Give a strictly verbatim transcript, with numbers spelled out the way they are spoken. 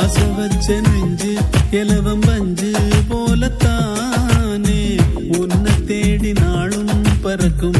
ஆசை வச்ச நெஞ்சு இலவம் பஞ்சு போலத்தானே உன்னை தேடி நாளும் பறக்கும்